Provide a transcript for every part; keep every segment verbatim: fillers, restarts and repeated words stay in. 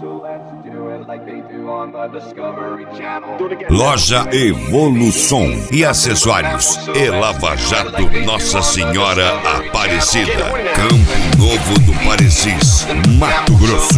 Loja Evolução e acessórios e Lava Jato Nossa Senhora Aparecida, Campo Novo do Parecis, Mato Grosso.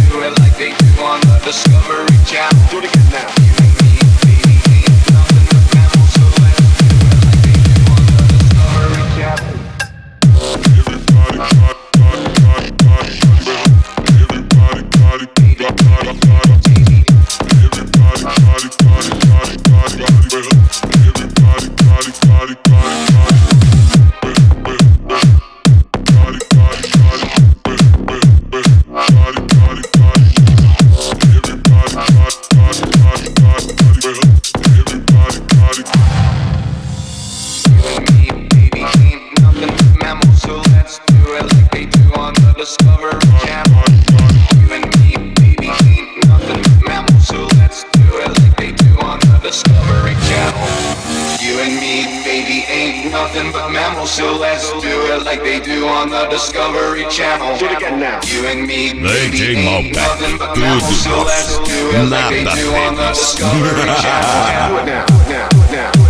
So let's do it like they do on the Discovery Channel. Do it again now. You and me, baby, ain't nothing but mammals. So let's do it like they do on the Discovery Channel. Do it now, now, now.